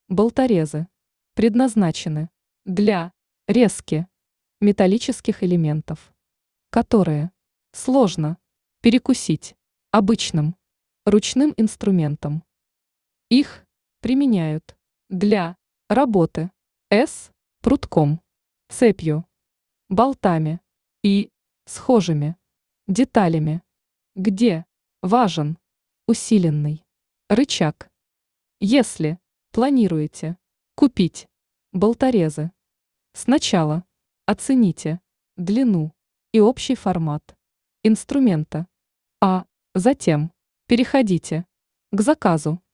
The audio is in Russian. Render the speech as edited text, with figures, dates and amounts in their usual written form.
Болторезы предназначены для резки металлических элементов, которые сложно перекусить обычным ручным инструментом. Их применяют для работы с прутком, цепью, болтами и схожими деталями, где важен усиленный рычаг. Если планируете купить болторезы, сначала оцените длину и общий формат инструмента, а затем переходите к заказу.